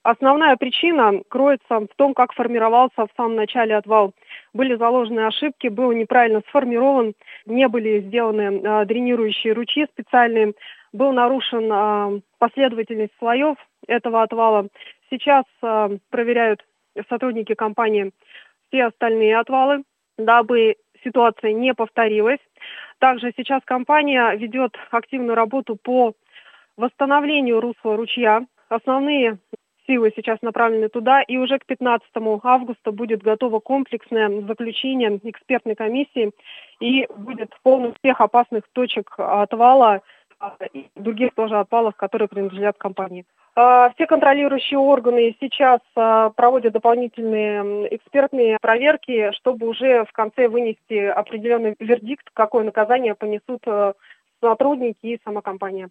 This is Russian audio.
Основная причина кроется в том, как формировался в самом начале отвал. Были заложены ошибки, был неправильно сформирован, не были сделаны дренирующие ручьи специальные, был нарушен последовательность слоев этого отвала. Сейчас проверяют сотрудники компании все остальные отвалы, дабы ситуация не повторилась. Также сейчас компания ведет активную работу по восстановлению русла ручья. Основные силы сейчас направлены туда, и уже к 15 августа будет готово комплексное заключение экспертной комиссии, и будет полный всех опасных точек отвала и других тоже отвалов, которые принадлежат компании. Все контролирующие органы сейчас проводят дополнительные экспертные проверки, чтобы уже в конце вынести определенный вердикт, какое наказание понесут сотрудники и сама компания.